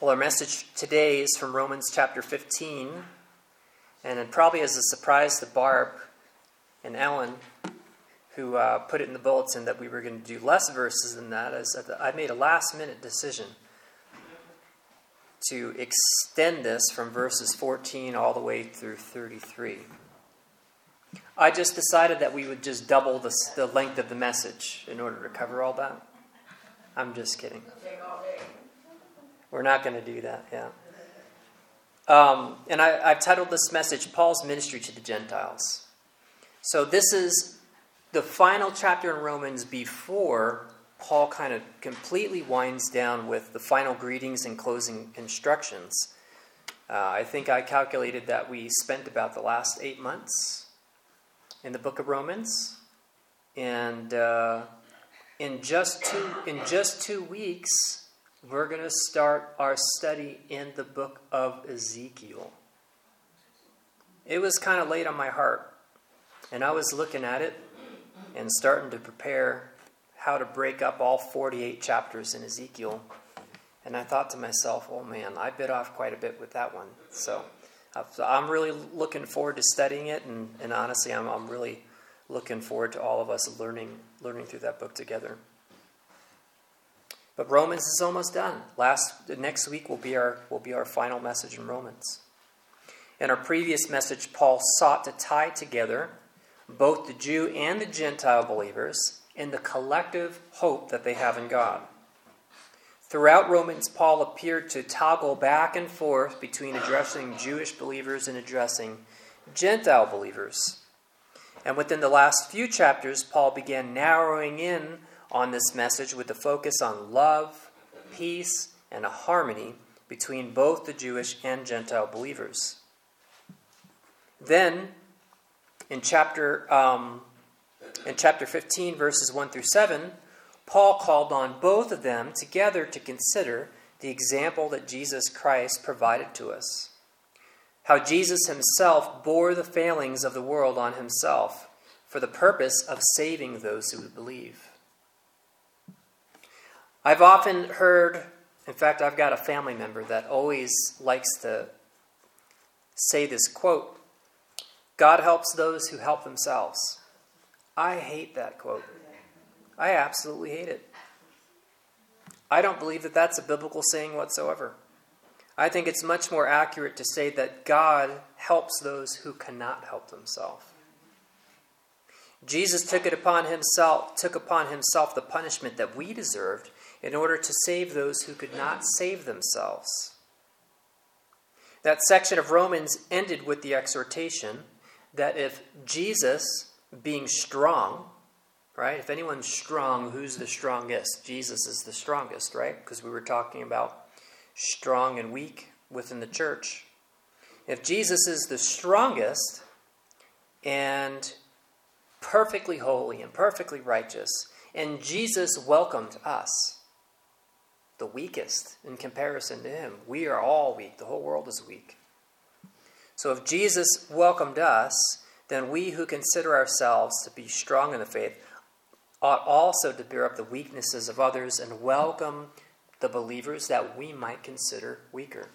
Well, our message today is from Romans chapter 15, and it probably as a surprise to Barb and Ellen, who put it in the bulletin that we were going to do less verses than that, as I made a last-minute decision to extend this from verses 14 all the way through 33. I just decided that we would just double the length of the message in order to cover all that. I'm just kidding. We're not going to do that, yeah. And I've titled this message, Paul's Ministry to the Gentiles. So this is the final chapter in Romans before Paul kind of completely winds down with the final greetings and closing instructions. I think I calculated that we spent about the last 8 months in the book of Romans. And in just 2 weeks, we're going to start our study in the book of Ezekiel. It was kind of laid on my heart, and I was looking at it and starting to prepare how to break up all 48 chapters in Ezekiel. And I thought to myself, oh man, I bit off quite a bit with that one. So I'm really looking forward to studying it, and honestly, I'm really looking forward to all of us learning through that book together. But Romans is almost done. Next week will be our final message in Romans. In our previous message, Paul sought to tie together both the Jew and the Gentile believers in the collective hope that they have in God. Throughout Romans, Paul appeared to toggle back and forth between addressing Jewish believers and addressing Gentile believers. And within the last few chapters, Paul began narrowing in on this message with the focus on love, peace, and a harmony between both the Jewish and Gentile believers. Then, in chapter 15, verses 1 through 7, Paul called on both of them together to consider the example that Jesus Christ provided to us. How Jesus himself bore the failings of the world on himself for the purpose of saving those who would believe. I've often heard, in fact, I've got a family member that always likes to say this quote, God helps those who help themselves. I hate that quote. I absolutely hate it. I don't believe that that's a biblical saying whatsoever. I think it's much more accurate to say that God helps those who cannot help themselves. Jesus took upon himself the punishment that we deserved in order to save those who could not save themselves. That section of Romans ended with the exhortation that if Jesus, being strong, right? If anyone's strong, who's the strongest? Jesus is the strongest, right? Because we were talking about strong and weak within the church. If Jesus is the strongest and perfectly holy and perfectly righteous, and Jesus welcomed us, the weakest in comparison to him. We are all weak. The whole world is weak. So if Jesus welcomed us, then we who consider ourselves to be strong in the faith ought also to bear up the weaknesses of others and welcome the believers that we might consider weaker.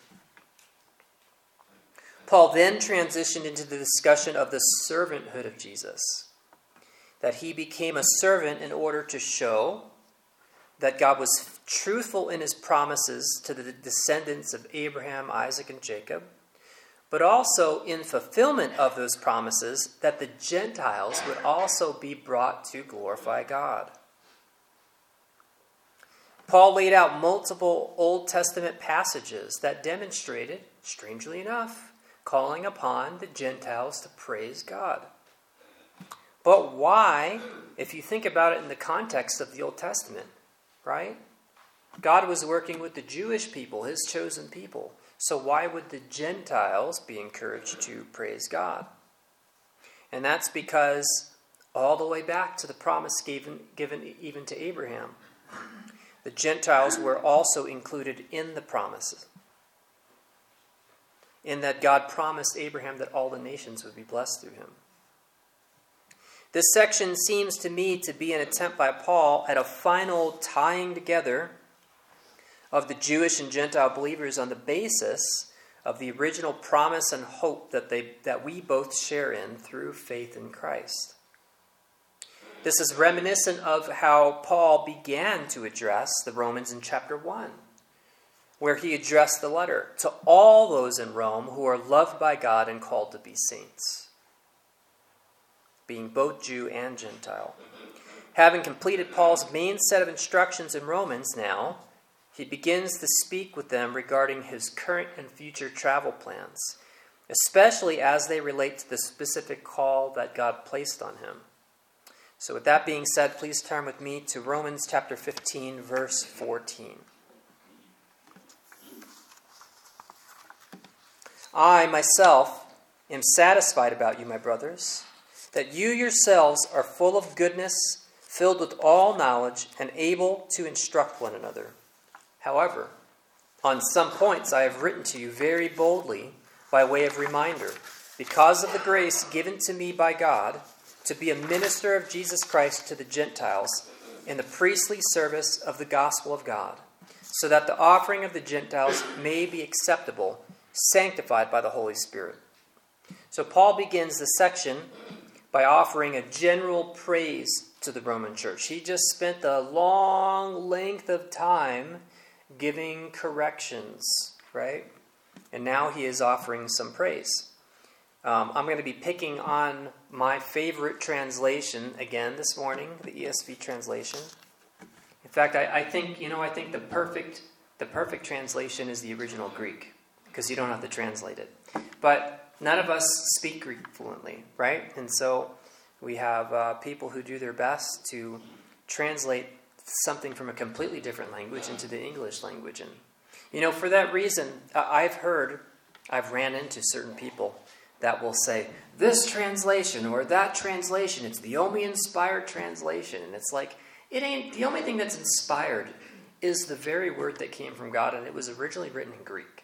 Paul then transitioned into the discussion of the servanthood of Jesus, that he became a servant in order to show that God was truthful in his promises to the descendants of Abraham, Isaac, and Jacob, but also in fulfillment of those promises that the Gentiles would also be brought to glorify God. Paul laid out multiple Old Testament passages that demonstrated, strangely enough, calling upon the Gentiles to praise God. But why, if you think about it in the context of the Old Testament, right? God was working with the Jewish people, his chosen people. So why would the Gentiles be encouraged to praise God? And that's because all the way back to the promise given even to Abraham, the Gentiles were also included in the promises. In that God promised Abraham that all the nations would be blessed through him. This section seems to me to be an attempt by Paul at a final tying together of the Jewish and Gentile believers on the basis of the original promise and hope that we both share in through faith in Christ. This is reminiscent of how Paul began to address the Romans in chapter 1, where he addressed the letter to all those in Rome who are loved by God and called to be saints, being both Jew and Gentile. Having completed Paul's main set of instructions in Romans now, he begins to speak with them regarding his current and future travel plans, especially as they relate to the specific call that God placed on him. So with that being said, please turn with me to Romans chapter 15, verse 14. I myself am satisfied about you, my brothers, that you yourselves are full of goodness, filled with all knowledge, and able to instruct one another. However, on some points I have written to you very boldly by way of reminder, because of the grace given to me by God, to be a minister of Jesus Christ to the Gentiles in the priestly service of the gospel of God, so that the offering of the Gentiles may be acceptable, sanctified by the Holy Spirit. So Paul begins this section by offering a general praise to the Roman church. He just spent a long length of time giving corrections, right? And now he is offering some praise. I'm going to be picking on my favorite translation again this morning, the ESV translation. In fact, I think the perfect translation is the original Greek, because you don't have to translate it. But none of us speak Greek fluently, right? And so we have people who do their best to translate something from a completely different language into the English language. And, for that reason, I've ran into certain people that will say, this translation or that translation, it's the only inspired translation. And it's like, it ain't. The only thing that's inspired is the very word that came from God, and it was originally written in Greek.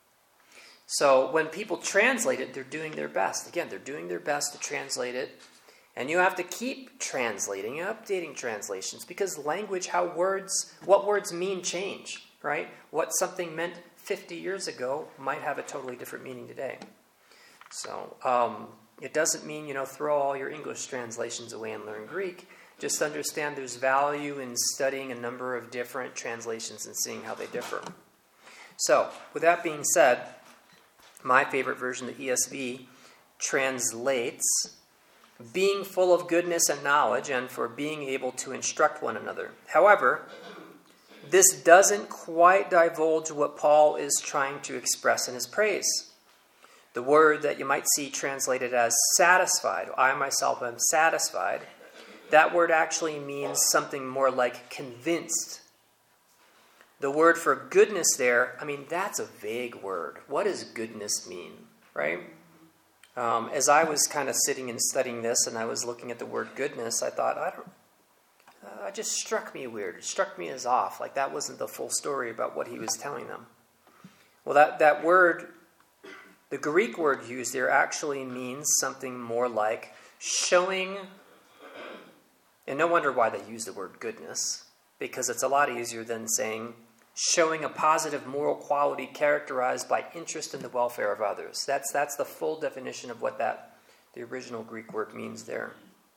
So when people translate it, they're doing their best. Again, they're doing their best to translate it. And you have to keep translating and updating translations, because language, what words mean change, right? What something meant 50 years ago might have a totally different meaning today. So it doesn't mean, throw all your English translations away and learn Greek. Just understand there's value in studying a number of different translations and seeing how they differ. So, with that being said, my favorite version, the ESV, translates being full of goodness and knowledge and for being able to instruct one another. However, this doesn't quite divulge what Paul is trying to express in his praise. The word that you might see translated as satisfied, I myself am satisfied, that word actually means something more like convinced. The word for goodness there, that's a vague word. What does goodness mean, right? As I was kind of sitting and studying this and I was looking at the word goodness, I thought, it just struck me weird. It struck me as off, like that wasn't the full story about what he was telling them. Well, that word, the Greek word used there actually means something more like showing, and no wonder why they use the word goodness, because it's a lot easier than saying showing a positive moral quality characterized by interest in the welfare of others. That's the full definition of what the original Greek word means there.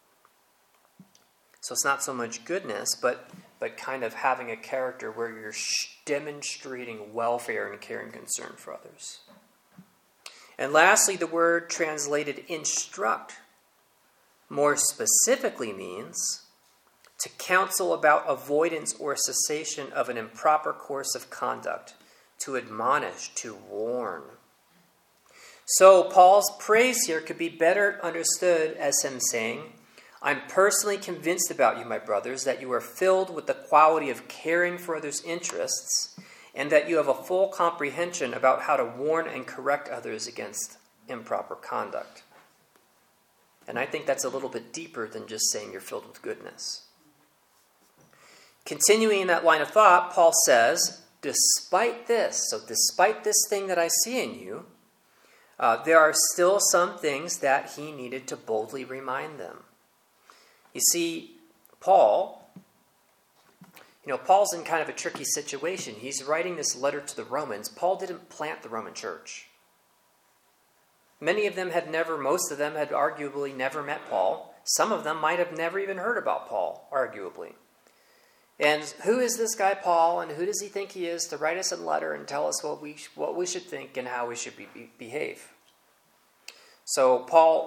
So it's not so much goodness, but kind of having a character where you're demonstrating welfare and care and concern for others. And lastly, the word translated instruct more specifically means to counsel about avoidance or cessation of an improper course of conduct, to admonish, to warn. So Paul's praise here could be better understood as him saying, I'm personally convinced about you, my brothers, that you are filled with the quality of caring for others' interests, and that you have a full comprehension about how to warn and correct others against improper conduct. And I think that's a little bit deeper than just saying you're filled with goodness. Continuing in that line of thought, Paul says, despite this thing that I see in you, there are still some things that he needed to boldly remind them. You see, Paul, Paul's in kind of a tricky situation. He's writing this letter to the Romans. Paul didn't plant the Roman church. Most of them had arguably never met Paul. Some of them might have never even heard about Paul, arguably. And who is this guy Paul, and who does he think he is to write us a letter and tell us what we should think and how we should behave? So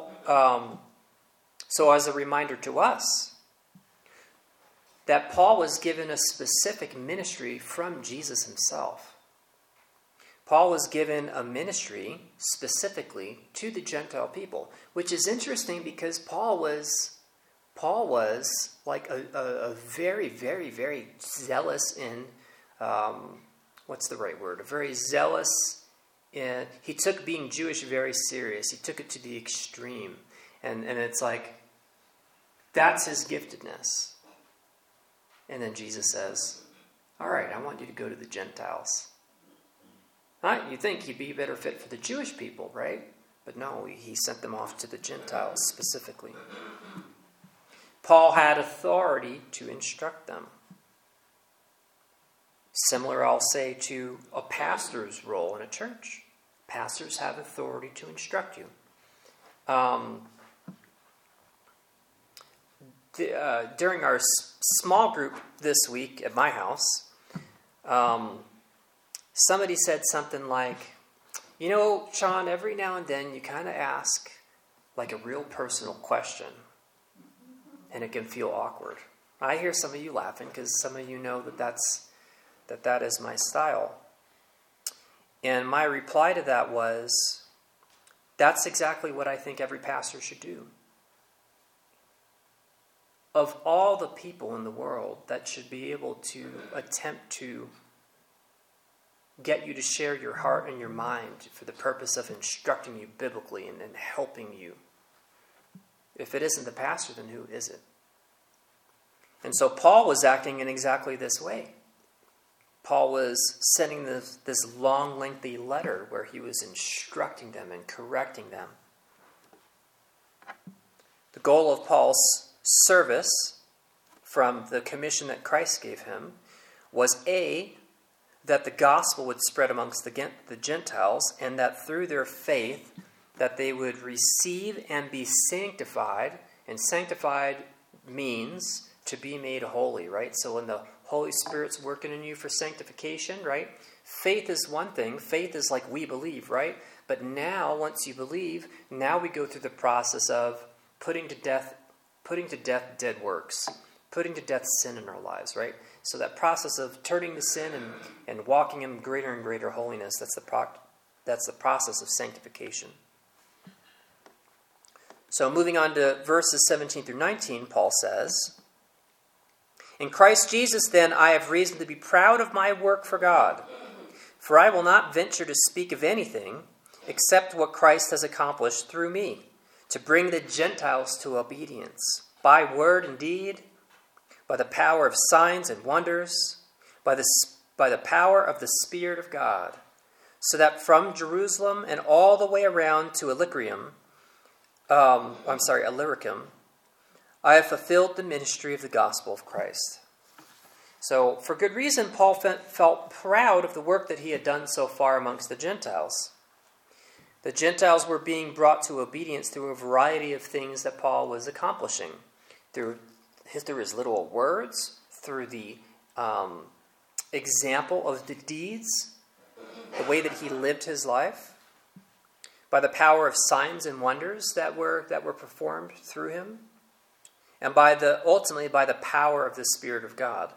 as a reminder to us, that Paul was given a specific ministry from Jesus himself. Paul was given a ministry specifically to the Gentile people, which is interesting because Paul was like a very, very, very zealous in, what's the right word? A very zealous in, he took being Jewish very serious. He took it to the extreme. And it's like, that's his giftedness. And then Jesus says, all right, I want you to go to the Gentiles. You think he'd be better fit for the Jewish people, right? But no, he sent them off to the Gentiles specifically. Paul had authority to instruct them. Similar, I'll say, to a pastor's role in a church. Pastors have authority to instruct you. During our small group this week at my house, somebody said something like, Sean, every now and then you kind of ask like a real personal question, and it can feel awkward. I hear some of you laughing because some of you know that is my style. And my reply to that was, that's exactly what I think every pastor should do. Of all the people in the world that should be able to attempt to get you to share your heart and your mind for the purpose of instructing you biblically and helping you, if it isn't the pastor, then who is it? And so Paul was acting in exactly this way. Paul was sending this long, lengthy letter where he was instructing them and correcting them. The goal of Paul's service from the commission that Christ gave him was A, that the gospel would spread amongst the Gentiles, and that through their faith that they would receive and be sanctified, and sanctified means to be made holy, right? So when the Holy Spirit's working in you for sanctification, right? Faith is one thing. Faith is like we believe, right? But now, once you believe, now we go through the process of putting to death dead works, putting to death sin in our lives, right? So that process of turning to sin and walking in greater and greater holiness, that's the process of sanctification. So moving on to verses 17 through 19, Paul says, in Christ Jesus, then, I have reason to be proud of my work for God. For I will not venture to speak of anything except what Christ has accomplished through me, to bring the Gentiles to obedience, by word and deed, by the power of signs and wonders, by the power of the Spirit of God, so that from Jerusalem and all the way around to Illyricum, I have fulfilled the ministry of the gospel of Christ. So, for good reason, Paul felt proud of the work that he had done so far amongst the Gentiles. The Gentiles were being brought to obedience through a variety of things that Paul was accomplishing. Through his little words, through the example of the deeds, the way that he lived his life, by the power of signs and wonders that were performed through him, and ultimately by the power of the Spirit of God.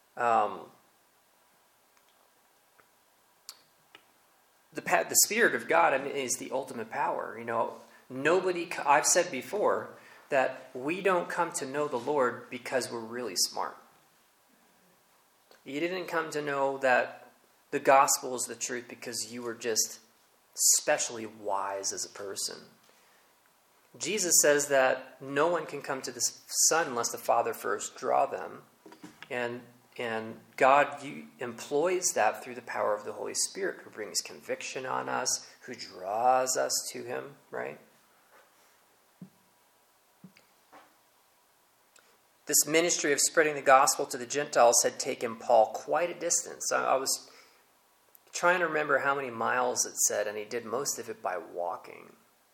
The Spirit of God, is the ultimate power. I've said before that we don't come to know the Lord because we're really smart. You didn't come to know that the gospel is the truth because you were just especially wise as a person. Jesus says that no one can come to the Son unless the Father first draw them. And God employs that through the power of the Holy Spirit, who brings conviction on us, who draws us to him, right? this ministry of spreading the gospel to the Gentiles had taken Paul quite a distance. I was trying to remember how many miles it said, and he did most of it by walking.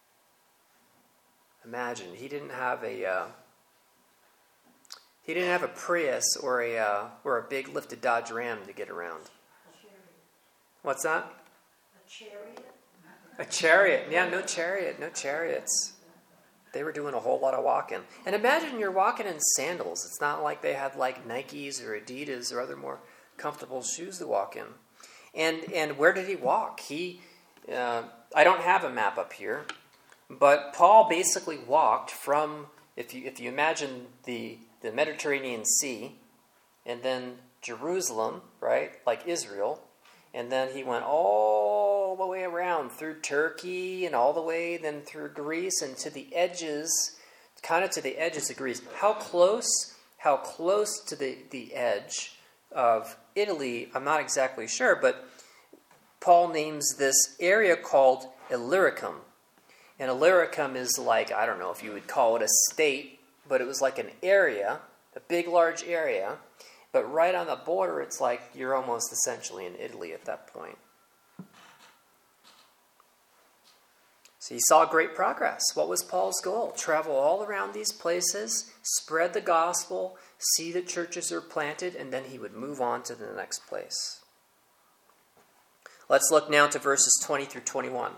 Imagine, he didn't have a Prius or a big lifted Dodge Ram to get around. What's that? A chariot? A chariot. Yeah, no chariots. They were doing a whole lot of walking. And imagine you're walking in sandals. It's not like they had like Nikes or Adidas or other more comfortable shoes to walk in. And where did he walk? I don't have a map up here, but Paul basically walked from, if you imagine the Mediterranean Sea, and then Jerusalem, right, like Israel, and then he went all the way around through Turkey and all the way then through Greece and to the edges, kind of to the edges of Greece. How close to the edge of Italy, I'm not exactly sure, but Paul names this area called Illyricum. And Illyricum is like, I don't know if you would call it a state, but it was like an area, a big, large area. But right on the border, it's like you're almost essentially in Italy at that point. So he saw great progress. What was Paul's goal? Travel all around these places, spread the gospel, see that churches are planted, and then he would move on to the next place. Let's look now to verses 20 through 21.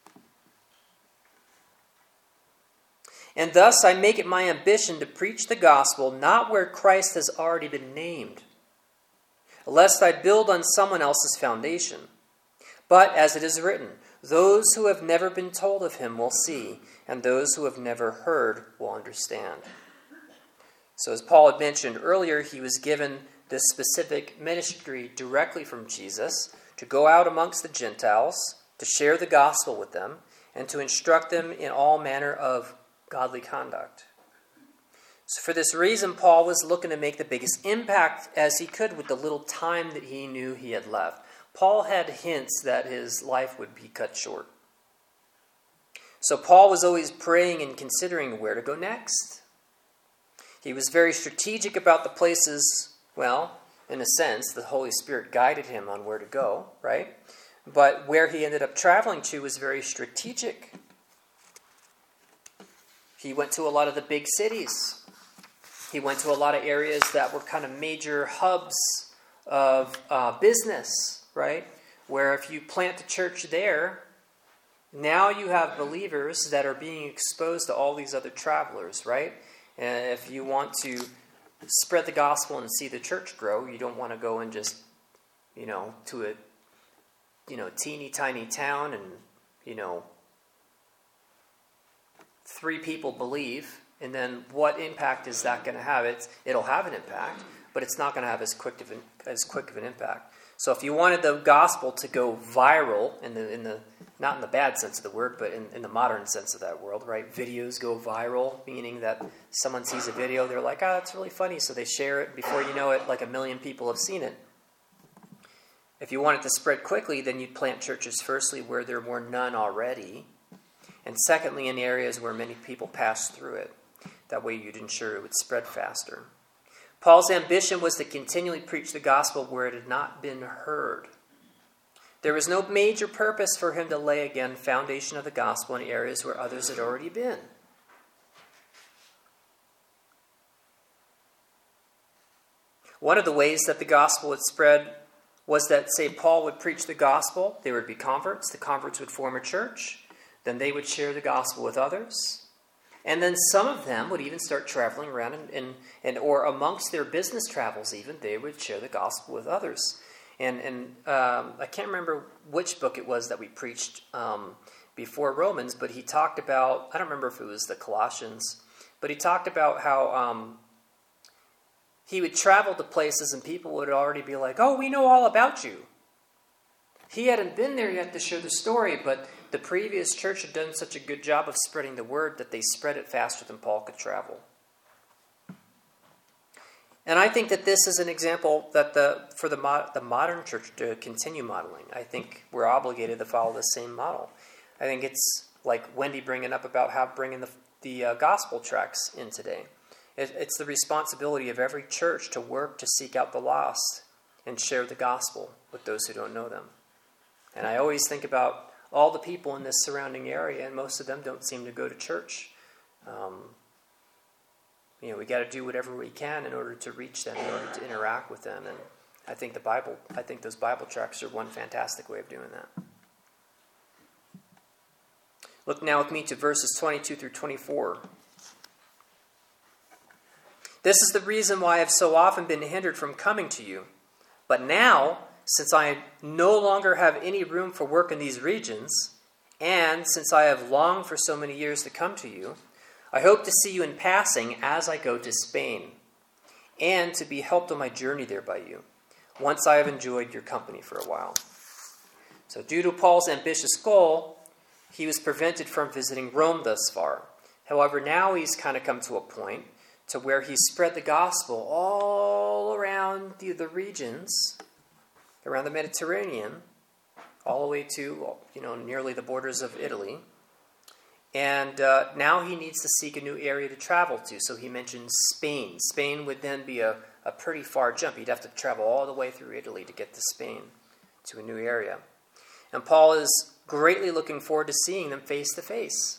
And thus I make it my ambition to preach the gospel not where Christ has already been named, lest I build on someone else's foundation. But as it is written, those who have never been told of him will see, and those who have never heard will understand. So as Paul had mentioned earlier, he was given this specific ministry directly from Jesus to go out amongst the Gentiles, to share the gospel with them, and to instruct them in all manner of godly conduct. So for this reason, Paul was looking to make the biggest impact as he could with the little time that he knew he had left. Paul had hints that his life would be cut short. So Paul was always praying and considering where to go next. He was very strategic about the places, well, in a sense, the Holy Spirit guided him on where to go, right? But where he ended up traveling to was very strategic. He went to a lot of the big cities. He went to a lot of areas that were kind of major hubs of business, right? Where if you plant a church there, now you have believers that are being exposed to all these other travelers, right? And if you want to spread the gospel and see the church grow, you don't want to go and just, to a, teeny tiny town and, 3 people believe, and then what impact is that going to have? It'll have an impact, but it's not going to have as quick of an impact. So if you wanted the gospel to go viral in the not in the bad sense of the word, but in the modern sense of that word, right? Videos go viral, meaning that someone sees a video, they're like, that's really funny, so they share it. Before you know it, like 1 million people have seen it. If you want it to spread quickly, then you'd plant churches firstly where there were none already, and secondly in areas where many people pass through it. That way you'd ensure it would spread faster. Paul's ambition was to continually preach the gospel where it had not been heard. There was no major purpose for him to lay again foundation of the gospel in areas where others had already been. One of the ways that the gospel would spread was that, say, Paul would preach the gospel, there would be converts, the converts would form a church, then they would share the gospel with others, and then some of them would even start traveling around and or amongst their business travels even, they would share the gospel with others. And I can't remember which book it was that we preached before Romans, but he talked about, I don't remember if it was the Colossians, but he talked about how he would travel to places and people would already be like, oh, we know all about you. He hadn't been there yet to share the story, but the previous church had done such a good job of spreading the word that they spread it faster than Paul could travel. And I think that this is an example that for the modern church to continue modeling. I think we're obligated to follow the same model. I think it's like Wendy bringing up about how bringing the gospel tracts in today. It's the responsibility of every church to work to seek out the lost and share the gospel with those who don't know them. And I always think about all the people in this surrounding area, and most of them don't seem to go to church. We got to do whatever we can in order to reach them, in order to interact with them. And I think those Bible tracts are one fantastic way of doing that. Look now with me to verses 22 through 24. This is the reason why I have so often been hindered from coming to you. But now, since I no longer have any room for work in these regions, and since I have longed for so many years to come to you, I hope to see you in passing as I go to Spain, and to be helped on my journey there by you, once I have enjoyed your company for a while. So due to Paul's ambitious goal, he was prevented from visiting Rome thus far. However, now he's kind of come to a point to where he's spread the gospel all around the regions, around the Mediterranean, all the way to nearly the borders of Italy. And now he needs to seek a new area to travel to. So he mentions Spain. Spain would then be a pretty far jump. He'd have to travel all the way through Italy to get to Spain, to a new area. And Paul is greatly looking forward to seeing them face to face,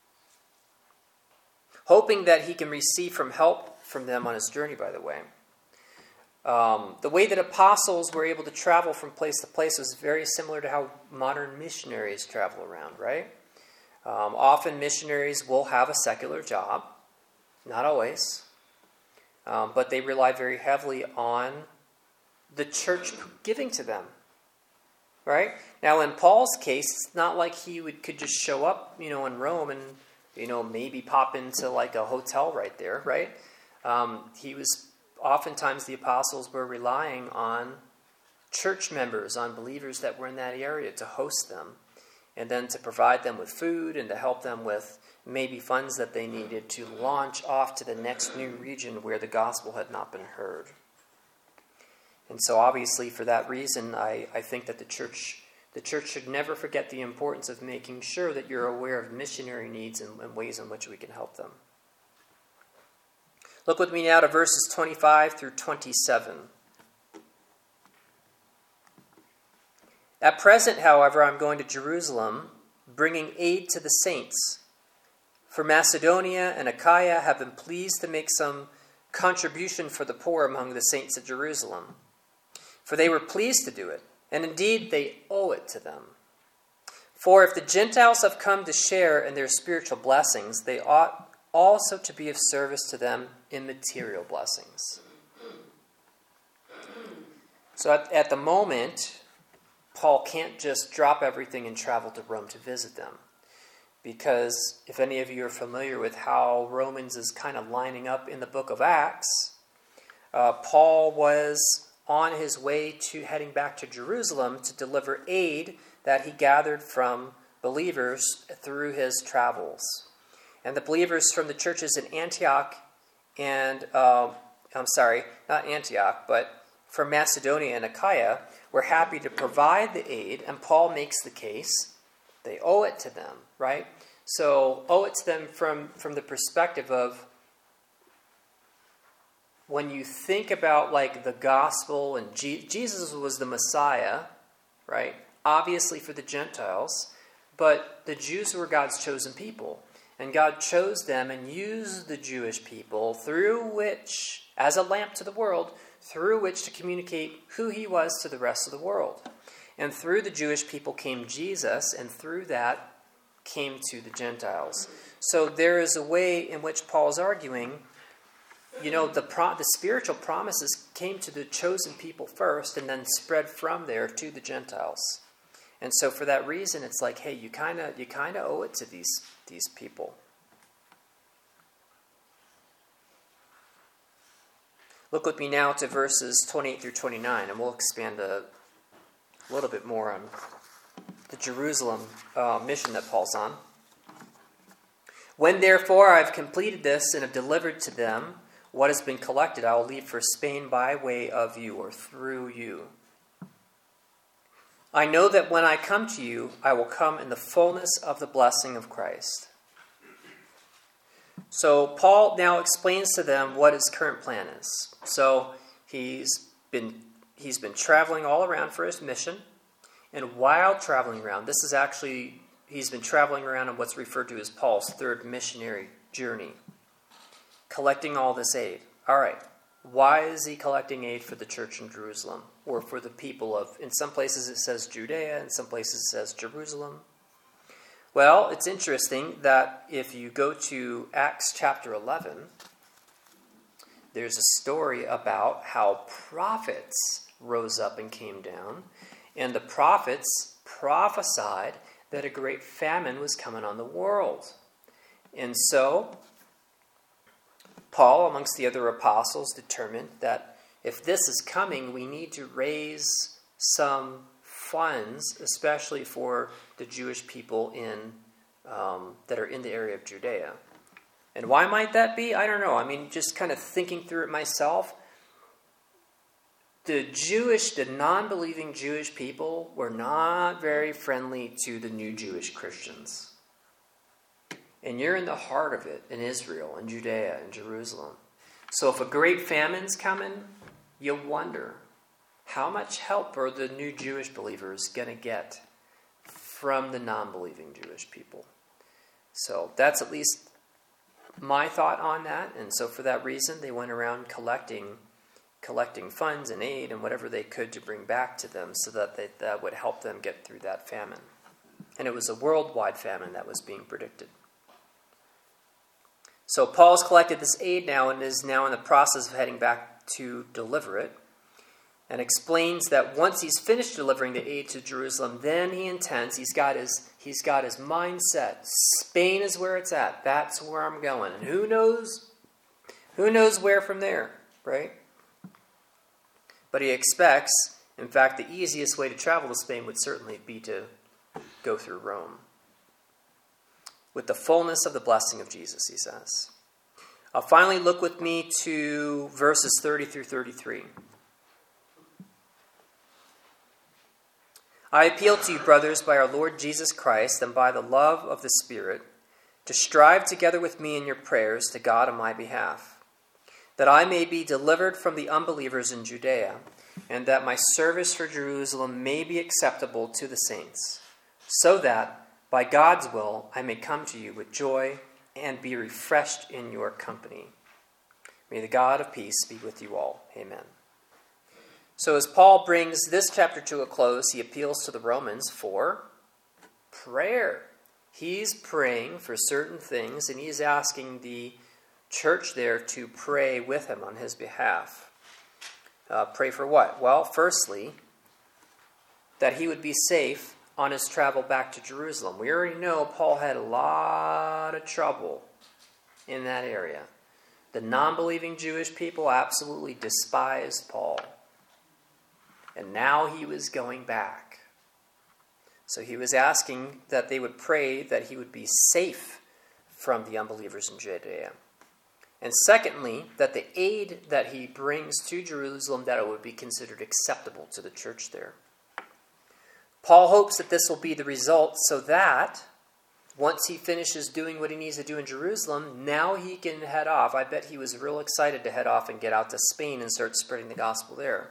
hoping that he can receive help from them on his journey, by the way. The way that apostles were able to travel from place to place was very similar to how modern missionaries travel around, right? Often missionaries will have a secular job, not always, but they rely very heavily on the church giving to them, right? Now, in Paul's case, it's not like he could just show up, in Rome and, maybe pop into like a hotel right there, right? Oftentimes the apostles were relying on church members, on believers that were in that area to host them, and then to provide them with food and to help them with maybe funds that they needed to launch off to the next new region where the gospel had not been heard. And so obviously for that reason, I think that the church should never forget the importance of making sure that you're aware of missionary needs and ways in which we can help them. Look with me now to verses 25 through 27. At present, however, I'm going to Jerusalem, bringing aid to the saints. For Macedonia and Achaia have been pleased to make some contribution for the poor among the saints at Jerusalem. For they were pleased to do it, and indeed they owe it to them. For if the Gentiles have come to share in their spiritual blessings, they ought also to be of service to them in material blessings. So at the moment, Paul can't just drop everything and travel to Rome to visit them. Because if any of you are familiar with how Romans is kind of lining up in the book of Acts, Paul was on his way to heading back to Jerusalem to deliver aid that he gathered from believers through his travels. And the believers from the churches in Antioch and, not Antioch, but from Macedonia and Achaia were happy to provide the aid, and Paul makes the case they owe it to them, right? So owe it to them from the perspective of when you think about like the gospel and Jesus was the Messiah, right? Obviously for the Gentiles, but the Jews were God's chosen people. And God chose them and used the Jewish people through which, as a lamp to the world, through which to communicate who he was to the rest of the world. And through the Jewish people came Jesus, and through that came to the Gentiles. So there is a way in which Paul is arguing, the spiritual promises came to the chosen people first and then spread from there to the Gentiles. And so for that reason, it's like, hey, you kind of owe it to these people. Look with me now to verses 28 through 29, and we'll expand a little bit more on the Jerusalem mission that Paul's on. When therefore I have completed this and have delivered to them what has been collected, I will leave for Spain by way of you, or through you. I know that when I come to you, I will come in the fullness of the blessing of Christ. So Paul now explains to them what his current plan is. So he's been traveling all around for his mission, and while traveling around, he's been traveling around on what's referred to as Paul's third missionary journey, collecting all this aid. All right, why is he collecting aid for the church in Jerusalem, or for the people of, in some places it says Judea, in some places it says Jerusalem? Well, it's interesting that if you go to Acts chapter 11, there's a story about how prophets rose up and came down, and the prophets prophesied that a great famine was coming on the world. And so, Paul, amongst the other apostles, determined that if this is coming, we need to raise some funds, especially for the Jewish people that are in the area of Judea. And why might that be? I don't know. I mean, just kind of thinking through it myself, the non-believing Jewish people were not very friendly to the new Jewish Christians. And you're in the heart of it, in Israel, in Judea, in Jerusalem. So if a great famine's coming, you wonder, how much help are the new Jewish believers going to get from the non-believing Jewish people? So that's at least my thought on that. And so for that reason, they went around collecting funds and aid and whatever they could to bring back to them so that that would help them get through that famine. And it was a worldwide famine that was being predicted. So Paul's collected this aid now and is now in the process of heading back to deliver it, and explains that once he's finished delivering the aid to Jerusalem, then he intends, he's got his mindset. Spain is where it's at. That's where I'm going. And who knows where from there, right? But he expects, in fact, the easiest way to travel to Spain would certainly be to go through Rome. With the fullness of the blessing of Jesus, he says. Finally, look with me to verses 30 through 33. I appeal to you, brothers, by our Lord Jesus Christ and by the love of the Spirit, to strive together with me in your prayers to God on my behalf, that I may be delivered from the unbelievers in Judea, and that my service for Jerusalem may be acceptable to the saints, so that, by God's will, I may come to you with joy and be refreshed in your company. May the God of peace be with you all. Amen. So as Paul brings this chapter to a close, he appeals to the Romans for prayer. He's praying for certain things, and he's asking the church there to pray with him on his behalf. Pray for what? Well, firstly, that he would be safe on his travel back to Jerusalem. We already know Paul had a lot of trouble in that area. The non-believing Jewish people absolutely despised Paul. And now he was going back. So he was asking that they would pray that he would be safe from the unbelievers in Judea. And secondly, that the aid that he brings to Jerusalem, that it would be considered acceptable to the church there. Paul hopes that this will be the result so that once he finishes doing what he needs to do in Jerusalem, now he can head off. I bet he was real excited to head off and get out to Spain and start spreading the gospel there.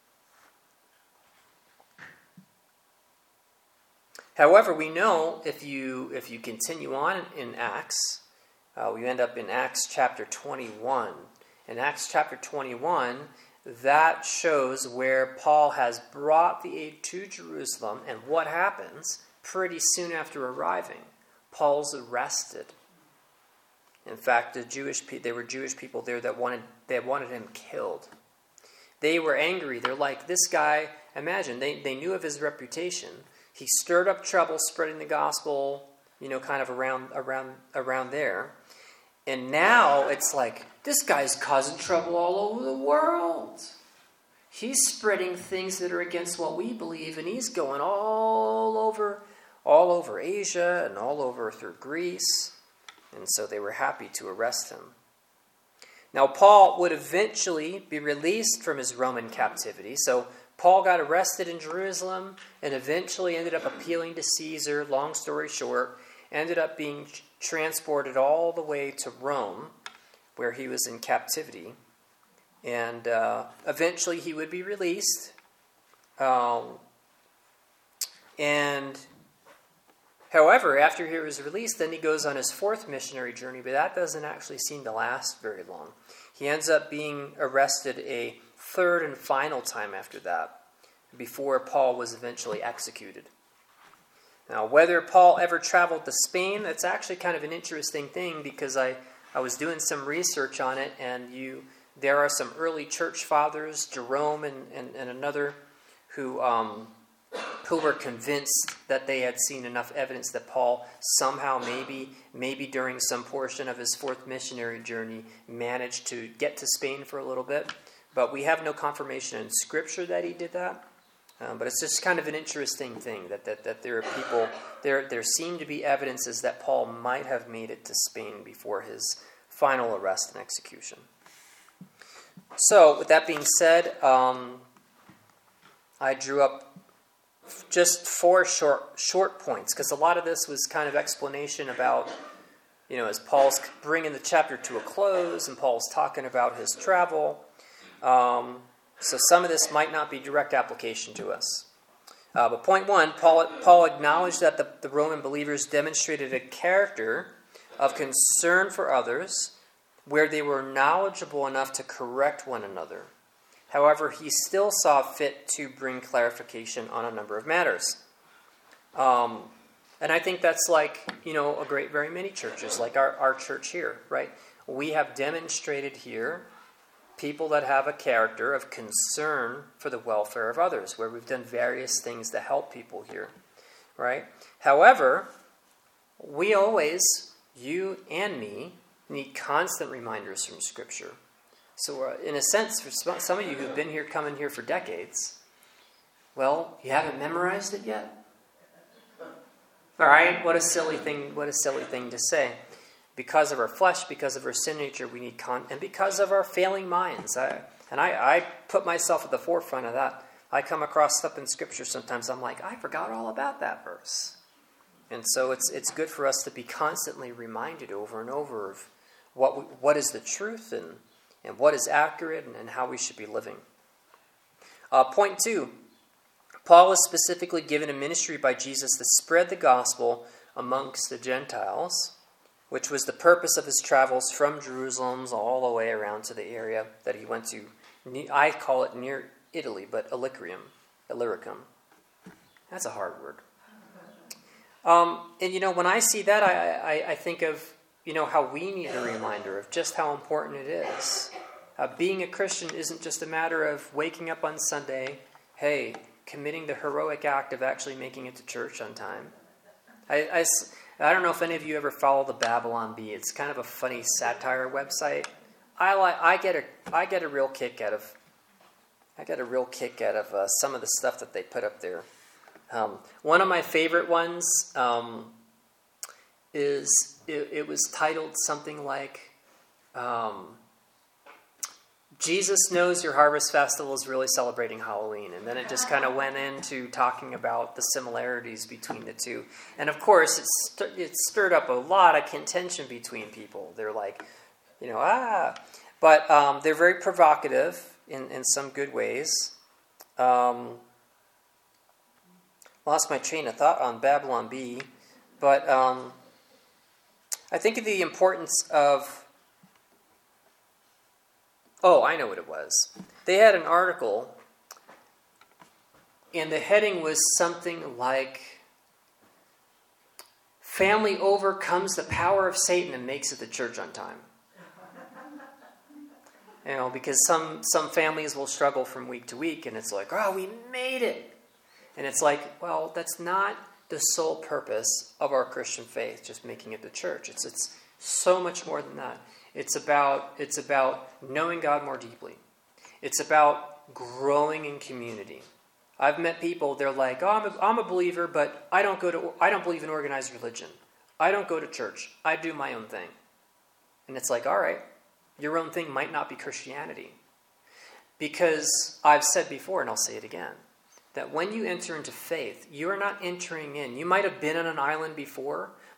However, we know if you continue on in Acts, we end up in Acts chapter 21. In Acts chapter 21, that shows where Paul has brought the aid to Jerusalem, and what happens pretty soon after arriving. Paul's arrested. In fact, there were Jewish people there that wanted him killed. They were angry. They're like, this guy, imagine, they knew of his reputation. He stirred up trouble spreading the gospel, kind of around there. And now it's like, this guy's causing trouble all over the world. He's spreading things that are against what we believe, and he's going all over Asia and all over through Greece. And so they were happy to arrest him. Now, Paul would eventually be released from his Roman captivity. So Paul got arrested in Jerusalem and eventually ended up appealing to Caesar, long story short. ended up being transported all the way to Rome, where he was in captivity. And eventually he would be released. And however, after he was released, then he goes on his fourth missionary journey, but that doesn't actually seem to last very long. He ends up being arrested a third and final time after that, before Paul was eventually executed. Now, whether Paul ever traveled to Spain, that's actually kind of an interesting thing, because I was doing some research on it, and there are some early church fathers, Jerome and another, who were convinced that they had seen enough evidence that Paul somehow, maybe during some portion of his fourth missionary journey, managed to get to Spain for a little bit. But we have no confirmation in Scripture that he did that. But it's just kind of an interesting thing that there are people, there seem to be evidences that Paul might have made it to Spain before his final arrest and execution. So, with that being said, I drew up just 4 short points, because a lot of this was kind of explanation about, as Paul's bringing the chapter to a close, and Paul's talking about his travel. So some of this might not be direct application to us. But point 1, Paul acknowledged that the Roman believers demonstrated a character of concern for others, where they were knowledgeable enough to correct one another. However, he still saw fit to bring clarification on a number of matters. And I think that's like, very many churches, like our church here, right? We have demonstrated here people that have a character of concern for the welfare of others, where we've done various things to help people here, right? However, we always, you and me, need constant reminders from Scripture. So in a sense, for some of you who've been here, coming here for decades, well, you haven't memorized it yet? All right, what a silly thing to say. Because of our flesh, because of our sin nature, we need and because of our failing minds. I put myself at the forefront of that. I come across stuff in Scripture sometimes, I'm like, I forgot all about that verse. And so it's good for us to be constantly reminded over and over of what is the truth and what is accurate and how we should be living. Point 2, Paul is specifically given a ministry by Jesus to spread the gospel amongst the Gentiles, which was the purpose of his travels from Jerusalem all the way around to the area that he went to. I call it near Italy, but Illyricum. That's a hard word. And when I see that, I think of, how we need a reminder of just how important it is. Being a Christian isn't just a matter of waking up on Sunday, committing the heroic act of actually making it to church on time. I don't know if any of you ever follow the Babylon Bee. It's kind of a funny satire website. I get a real kick out of some of the stuff that they put up there. One of my favorite ones is it was titled something like Jesus Knows Your Harvest Festival is Really Celebrating Halloween. And then it just kind of went into talking about the similarities between the two. And of course, it stirred up a lot of contention between people. They're like, But they're very provocative in some good ways. Lost my train of thought on Babylon Bee. But I think of the importance of... Oh, I know what it was. They had an article, and the heading was something like, "Family overcomes the power of Satan and makes it to church on time." Because some families will struggle from week to week, and it's like, oh, we made it. And it's like, well, that's not the sole purpose of our Christian faith, just making it to church. It's so much more than that. It's about knowing God more deeply. It's about growing in community. I've met people, they're like, oh, I'm a believer, but I don't believe in organized religion. I don't go to church. I do my own thing. And it's like, all right, your own thing might not be Christianity. Because I've said before, and I'll say it again, that when you enter into faith, you are not entering in. You might have been on an island before,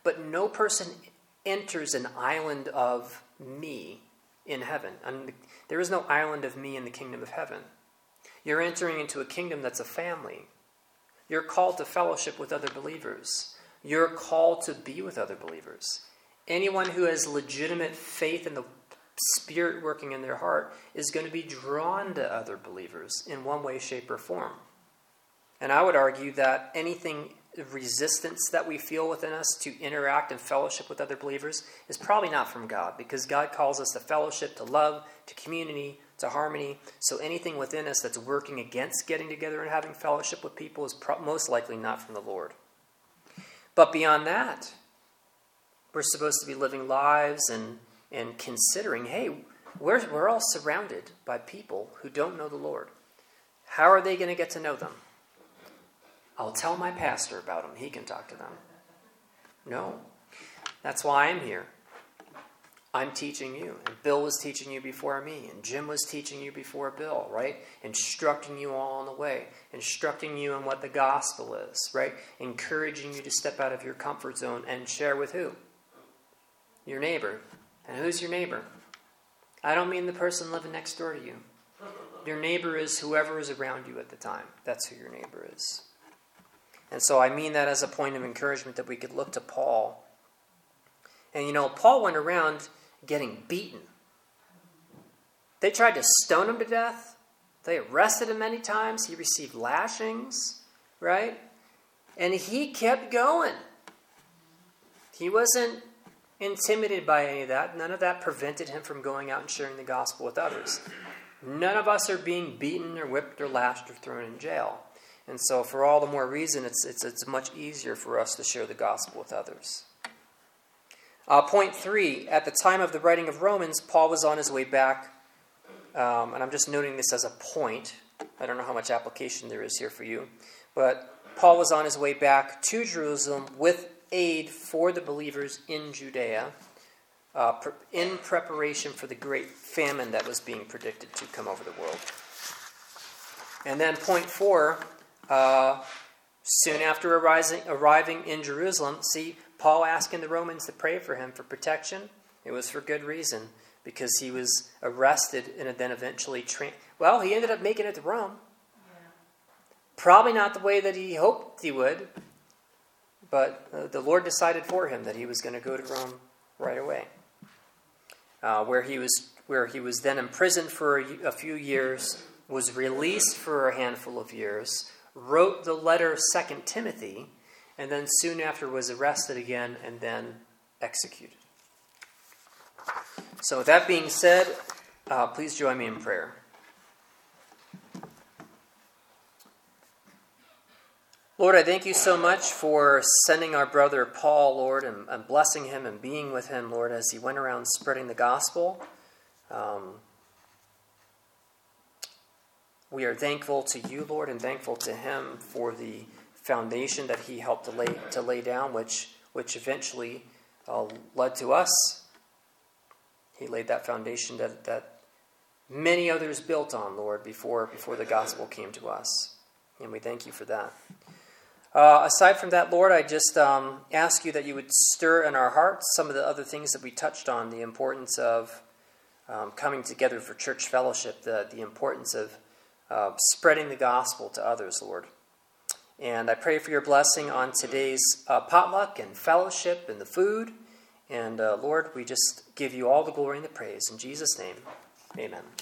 but no person enters an island of me in heaven. There is no island of me in the kingdom of heaven. You're entering into a kingdom that's a family. You're called to fellowship with other believers. You're called to be with other believers. Anyone who has legitimate faith in the Spirit working in their heart is going to be drawn to other believers in one way, shape, or form. And I would argue that anything resistance that we feel within us to interact and fellowship with other believers is probably not from God, because God calls us to fellowship, to love, to community, to harmony. So anything within us that's working against getting together and having fellowship with people is most likely not from the Lord. But beyond that, we're supposed to be living lives and considering, hey, we're all surrounded by people who don't know the Lord. How are they going to get to know them? I'll tell my pastor about them. He can talk to them. No. That's why I'm here. I'm teaching you. And Bill was teaching you before me. And Jim was teaching you before Bill, right? Instructing you all on the way. Instructing you on what the gospel is, right? Encouraging you to step out of your comfort zone and share with who? Your neighbor. And who's your neighbor? I don't mean the person living next door to you. Your neighbor is whoever is around you at the time. That's who your neighbor is. And so I mean that as a point of encouragement that we could look to Paul. And Paul went around getting beaten. They tried to stone him to death. They arrested him many times. He received lashings, right? And he kept going. He wasn't intimidated by any of that. None of that prevented him from going out and sharing the gospel with others. None of us are being beaten or whipped or lashed or thrown in jail. And so for all the more reason, it's much easier for us to share the gospel with others. Point 3, at the time of the writing of Romans, Paul was on his way back, and I'm just noting this as a point. I don't know how much application there is here for you, but Paul was on his way back to Jerusalem with aid for the believers in Judea, in preparation for the great famine that was being predicted to come over the world. And then point 4, soon after arriving in Jerusalem, see, Paul asking the Romans to pray for him for protection. It was for good reason, because he was arrested and then eventually he ended up making it to Rome. Yeah. Probably not the way that he hoped he would, but the Lord decided for him that he was going to go to Rome right away, where he was then imprisoned for a few years, was released for a handful of years, wrote the letter 2 Timothy, and then soon after was arrested again and then executed. So with that being said, please join me in prayer. Lord, I thank you so much for sending our brother Paul, Lord, and blessing him and being with him, Lord, as he went around spreading the gospel. We are thankful to you, Lord, and thankful to him for the foundation that he helped to lay down, which eventually led to us. He laid that foundation that many others built on, Lord, before the gospel came to us. And we thank you for that. Aside from that, Lord, I just ask you that you would stir in our hearts some of the other things that we touched on, the importance of coming together for church fellowship, the importance of spreading the gospel to others, Lord. And I pray for your blessing on today's potluck and fellowship and the food. And Lord, we just give you all the glory and the praise. In Jesus' name, amen.